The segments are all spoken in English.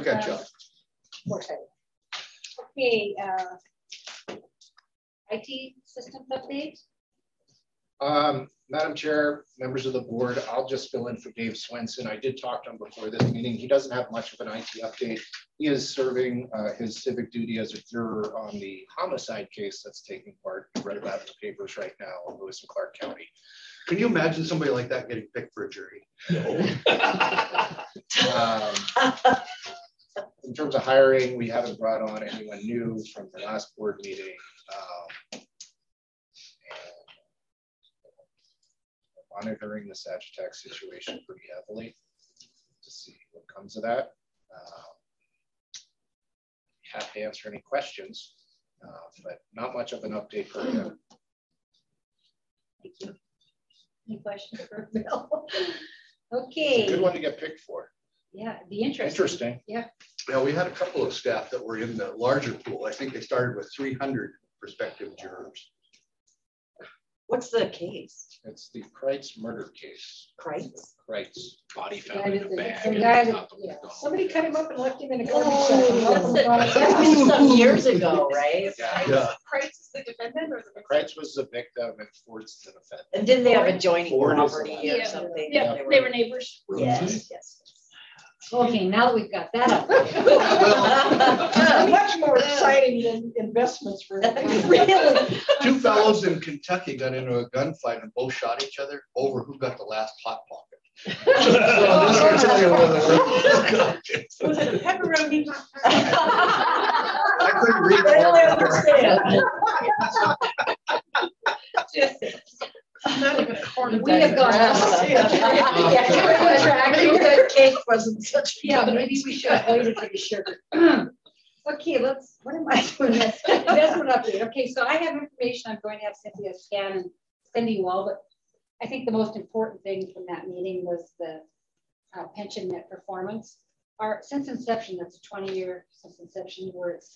catch up. More excited. Okay, IT systems update. Madam Chair, members of the board, I'll just fill in for Dave Swenson. I did talk to him before this meeting. He doesn't have much of an IT update. He is serving his civic duty as a juror on the homicide case that's taking part. I read about it in the papers right now in Lewis and Clark County. Can you imagine somebody like that getting picked for a jury? No. In terms of hiring, we haven't brought on anyone new from the last board meeting. Monitoring the Sagitax situation pretty heavily to see what comes of that. Have to answer any questions, but not much of an update for you. Thank you. Any questions for Bill? Okay. It's a good one to get picked for. Yeah, be interesting. Interesting. Yeah. Yeah, we had a couple of staff that were in the larger pool. I think they started with 300 prospective jurors. What's the case? It's the Kreitz murder case. Kreitz? Kreitz. Body found in a bag. The guy that, yeah. Somebody cut him up and left him in a garbage Oh, some years ago, right? Yeah. Kreitz is the defendant or the Kreitz was the victim and Ford's the defendant. And didn't they have adjoining Ford is property the- or Yeah. something? Yeah, they were neighbors. Yes, yes. Okay, now that we've got that up. Much more exciting than investments for Really? Two fellows in Kentucky got into a gunfight and both shot each other over who got the last hot pocket. So this will tell you where the Was it a pepperoni? I couldn't read I only it. understand. Not even a corn. We have gone. That cake wasn't such. Yeah, maybe we should have waited to be sure. Okay, let's, what am I doing next? Investment update. Okay, so I have information I'm going to have Cynthia scan and send you all, but I think the most important thing from that meeting was the pension net performance. Since inception, that's a 20-year since inception, we're at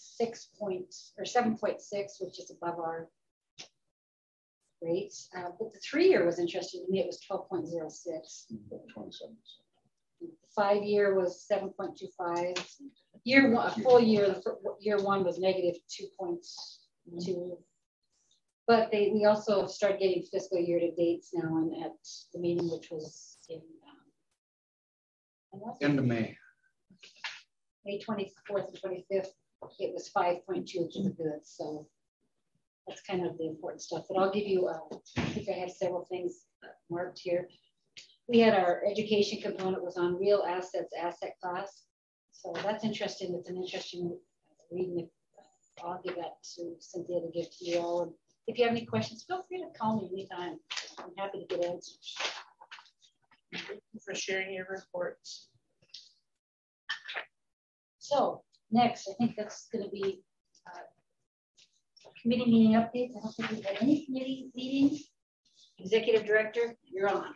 7.6, which is above our rates. But the 3-year was interesting to me. It was 12.06. 27. 5-year was 7.25. Year one, full year, year one was negative 2.2. But we also started getting fiscal year to dates now, and at the meeting, which was in End of May. May 24th and 25th, it was 5.2, which is good. So that's kind of the important stuff. But I'll give you, I think I have several things marked here. We had our education component was on real assets, asset class. So that's interesting. It's an interesting reading. I'll give that to Cynthia to give to you all. And if you have any questions, feel free to call me anytime. I'm happy to get answers. Thank you for sharing your reports. So next, I think that's going to be committee meeting updates. I don't think we've had any committee meetings. Executive Director, you're on.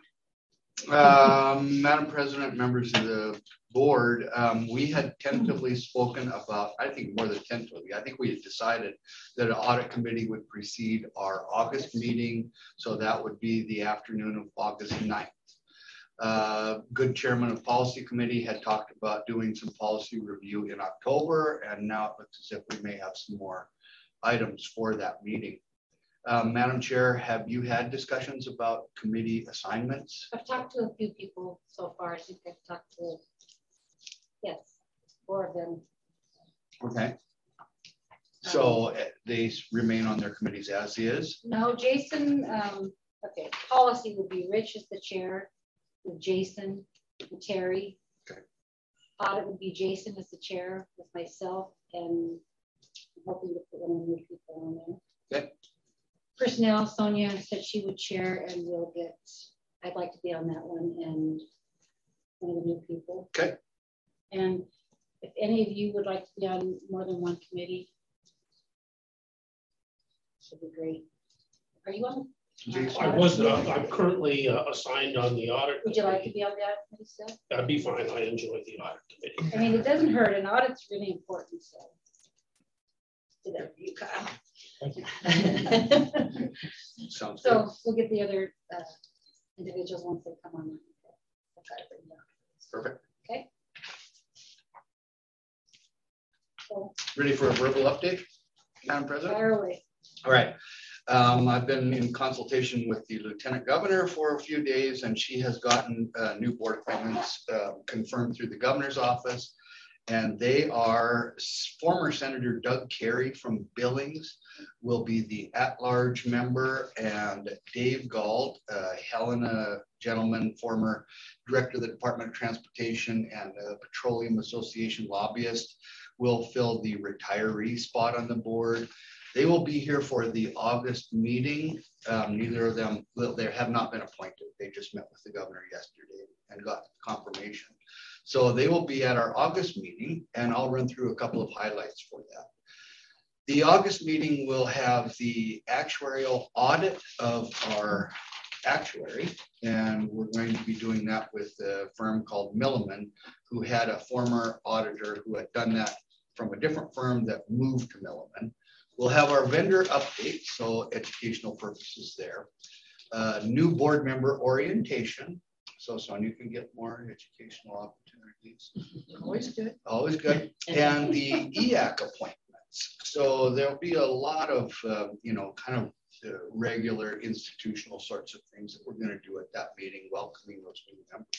Madam President, members of the board, we had tentatively spoken about, I think more than tentatively, I think we had decided that an audit committee would precede our August meeting. So that would be the afternoon of August 9th. Good chairman of policy committee had talked about doing some policy review in October, and now it looks as if we may have some more items for that meeting. Madam Chair, have you had discussions about committee assignments? I've talked to a few people so far. I think I've talked to, yes, 4 of them. Okay. So they remain on their committees as is? No, Jason, okay, policy would be Rich as the chair, with Jason and Terry. Okay. Audit would be Jason as the chair with myself, and I'm hoping to put one of the new people on there. Okay. Personnel, Sonia said she would chair, and we'll get, I'd like to be on that one, and one of the new people. Okay. And if any of you would like to be on more than one committee, should be great. Are you on? I was not. I'm currently assigned on the audit. Would you like to be on the audit committee still? That'd be fine. I enjoy the audit committee. I mean, it doesn't hurt. An audit's really important. So, do that for you, Kyle. Sounds So good. we'll get the other individuals once they come on. Perfect. Okay. So Ready for a verbal update, Madam President? fire away. All right. I've been in consultation with the Lieutenant Governor for a few days, and she has gotten new board appointments confirmed through the governor's office. And they are former Senator Doug Carey from Billings will be the at-large member, and Dave Galt, Helena gentleman, former director of the Department of Transportation and Petroleum Association lobbyist, will fill the retiree spot on the board. They will be here for the August meeting. Neither of them, they have not been appointed. They just met with the governor yesterday and got confirmation. So they will be at our August meeting, and I'll run through a couple of highlights for that. The August meeting will have the actuarial audit of our actuary, and we're going to be doing that with a firm called Milliman, who had a former auditor who had done that from a different firm that moved to Milliman. We'll have our vendor update, so educational purposes there. New board member orientation. So you can get more educational opportunities. Always good. Always good. And the EAC appointments. So there'll be a lot of, kind of regular institutional sorts of things that we're going to do at that meeting, welcoming those new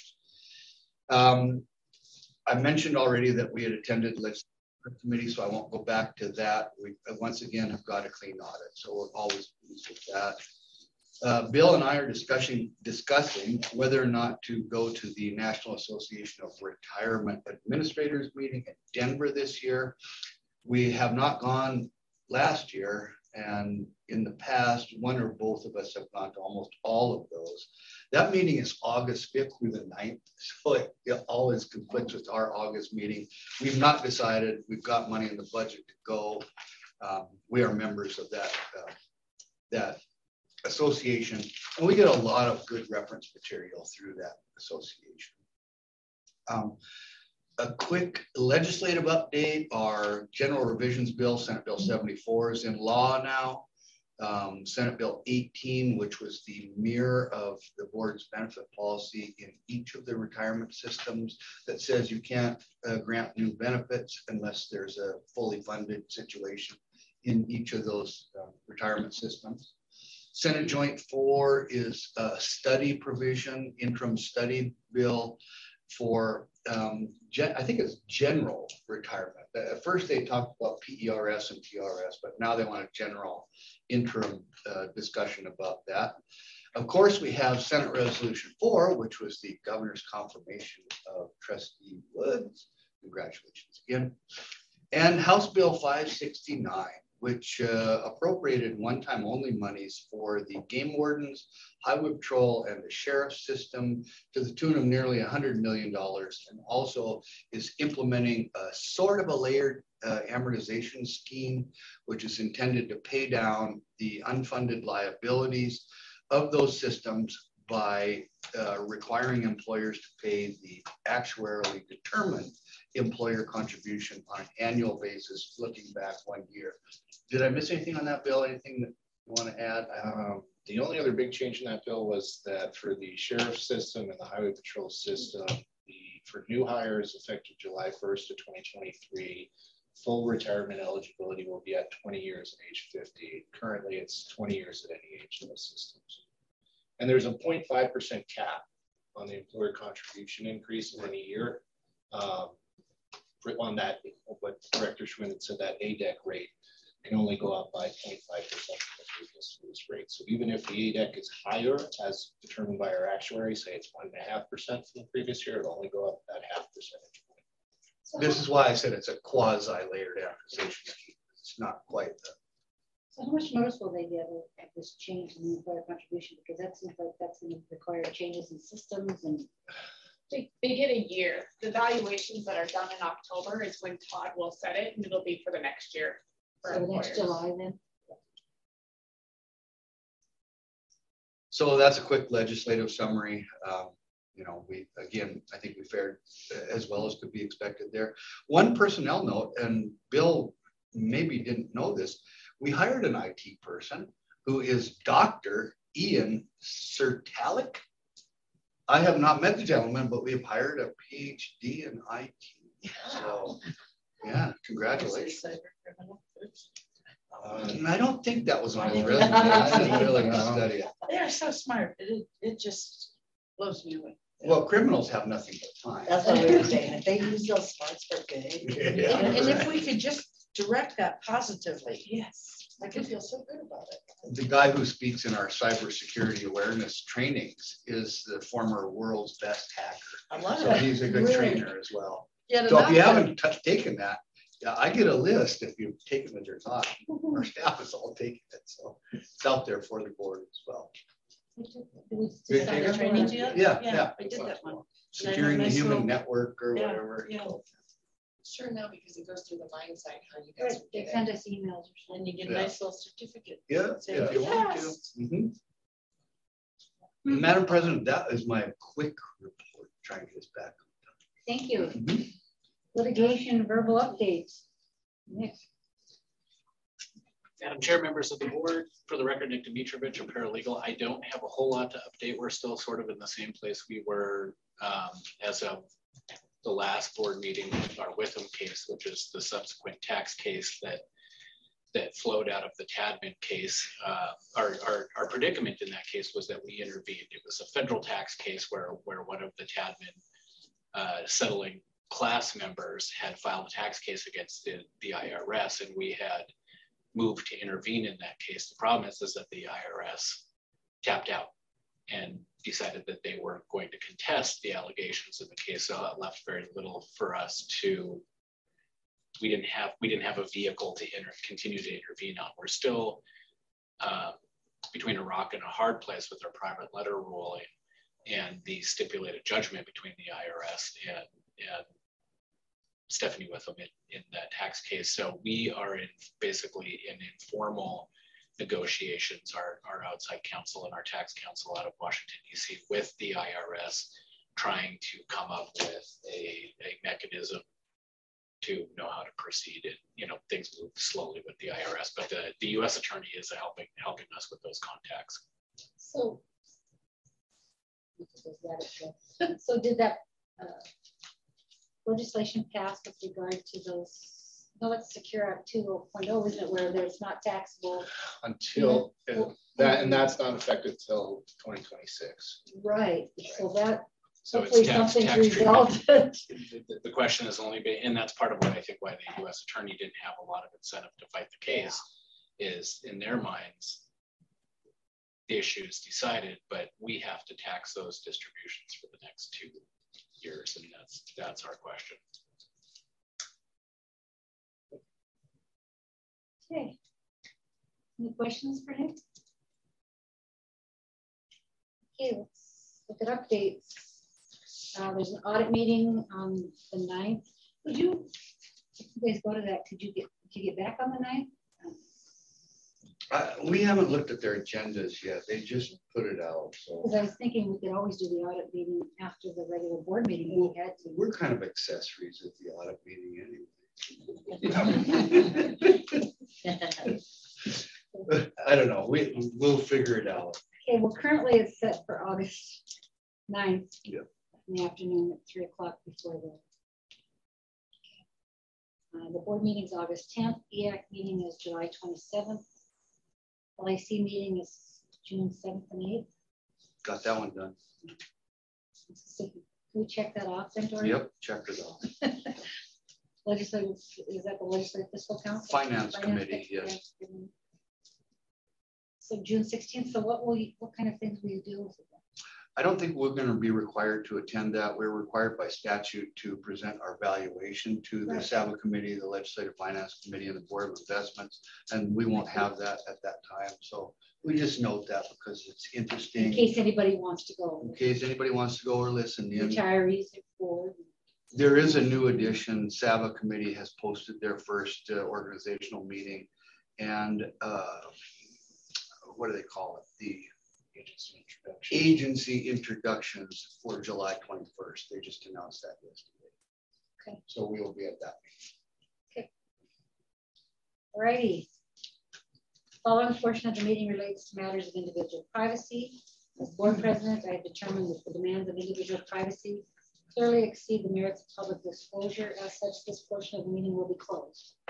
members. I mentioned already that we had attended legislative committee, so I won't go back to that. We once again have got a clean audit, so we're always pleased with that. Bill and I are discussing whether or not to go to the National Association of Retirement Administrators meeting in Denver this year. We have not gone last year, and in the past, one or both of us have gone to almost all of those. That meeting is August 5th through the 9th, so it always conflicts with our August meeting. We've not decided. We've got money in the budget to go. We are members of that association, and we get a lot of good reference material through that association. A quick legislative update: our general revisions bill, Senate Bill 74, is in law now. Senate Bill 18, which was the mirror of the board's benefit policy in each of the retirement systems, that says you can't grant new benefits unless there's a fully funded situation in each of those retirement systems. Senate Joint 4 is a study provision, interim study bill for, I think it's general retirement. At first they talked about PERS and TRS, but now they want a general interim discussion about that. Of course, we have Senate Resolution 4, which was the governor's confirmation of Trustee Woods. Congratulations again. And House Bill 569, which appropriated one-time only monies for the game wardens, highway patrol, and the sheriff's system to the tune of nearly $100 million, and also is implementing a sort of a layered amortization scheme, which is intended to pay down the unfunded liabilities of those systems by requiring employers to pay the actuarially determined employer contribution on an annual basis, looking back 1 year. Did I miss anything on that bill? Anything that you want to add? The only other big change in that bill was that for the sheriff's system and the highway patrol system, for new hires effective July 1st of 2023, full retirement eligibility will be at 20 years at age 50. Currently, it's 20 years at any age in those systems. And there's a 0.5% cap on the employer contribution increase in any year. On that, what Director Schwinn said, that ADEC rate can only go up by 0.5% from the previous rate. So even if the ADEC is higher, as determined by our actuary, say it's 1.5% from the previous year, it'll only go up that 0.5 percentage point. This is why I said it's a quasi-layered amortization scheme. It's not quite the. So how much notice will they get of this change in the employer contribution? Because that seems like that's going to require changes in systems and. They get a year. The valuations that are done in October is when Todd will set it, and it'll be for the next year. So next July then? So that's a quick legislative summary. I think we fared as well as could be expected there. One personnel note, and Bill maybe didn't know this, we hired an IT person who is Dr. Ian Sertalik. I have not met the gentleman, but we have hired a PhD in IT. So, yeah, Congratulations. Uh, I don't think that was on his resume. I didn't really study it. They're so smart. It just blows me away. Well, criminals have nothing but time. That's what we were saying. If they use those smarts for good. Yeah. And if we could just direct that positively, yes, I could feel so good about it. The guy who speaks in our cybersecurity awareness trainings is the former world's best hacker. I love So it. he's a good Really? trainer as well. Yet So if you another- haven't taken that, yeah, I get a list if you've taken it or not. Our staff has all taken it, so it's out there for the board as well. We Did decide you on take training that? yet? Yeah, Yeah, yeah. I did that one. Securing the nice human little- network or Yeah, whatever. yeah. Sure, no, because it goes through the mine site, how you Good. guys would They get send it. us emails or something. And you get a Yeah. nice little certificate. Yeah, Say, if you want to. yes. Mhm. Madam President, that is my quick report, trying to get us back. Thank you. Mhm. Litigation verbal updates. Nick. Madam Chair, members of the board, for the record, Nick Dimitrovich, a paralegal. I don't have a whole lot to update. We're still sort of in the same place we were as of the last board meeting with our Witham case, which is the subsequent tax case that flowed out of the Tadman case. Our predicament in that case was that we intervened. It was a federal tax case where one of the Tadman settling class members had filed a tax case against the IRS, and we had moved to intervene in that case. The problem is that the IRS tapped out and decided that they were going to contest the allegations in the case. So it left very little for us to. We didn't have a vehicle to continue to intervene on. We're still between a rock and a hard place with our private letter ruling and the stipulated judgment between the IRS and Stephanie Witham in that tax case. So we are basically in informal negotiations, our outside counsel and our tax counsel out of Washington, D.C. with the IRS, trying to come up with a mechanism to know how to proceed. And, things move slowly with the IRS, but the U.S. attorney is helping us with those contacts. So did that legislation pass with regard to those? No, it's Secure Act 2.0, isn't it, where there's not taxable Until that, and that's not effective till 2026. Right. So that So hopefully it's tax something's treatment. resolved. The question is only been, and that's part of what I think why the U.S. attorney didn't have a lot of incentive to fight the case, is in their minds, the issue is decided, but we have to tax those distributions for the next 2 years, and that's our question. Okay. Any questions for Nick? Okay, let's look at updates. There's an audit meeting on the 9th. If you guys go to that, did you get back on the 9th? We haven't looked at their agendas yet. They just put it out. So Because I was thinking we could always do the audit meeting after the regular board meeting if we had to. we're kind of accessories at the audit meeting anyway. I don't know. We'll figure it out. Okay, well, currently it's set for August 9th Yeah. in the afternoon at 3 o'clock before the board meeting is August 10th. EAC meeting is July 27th. LIC meeting is June 7th and 8th. Got that one done. So can we check that off then, Dory? Yep, checked it off. Legislative, is that the Legislative Fiscal Council? Finance Committee, yes. Committee. So June 16th, so what kind of things will you do with it? I don't think we're going to be required to attend that. We're required by statute to present our valuation to the Right. SABA Committee, the Legislative Finance Committee, and the Board of Investments, and we won't have that at that time. So we just note that because it's interesting. In case anybody wants to go. In case anybody wants to go or listen in. Retirees or board. There is a new addition. SABA Committee has posted their first organizational meeting, and what do they call it? The agency introductions for July 21st. They just announced that yesterday. Okay. So we will be at that meeting. Okay. All righty. Following portion of the meeting relates to matters of individual privacy. As board president, I have determined that the demands of individual privacy clearly exceed the merits of public disclosure. As such, this portion of the meeting will be closed.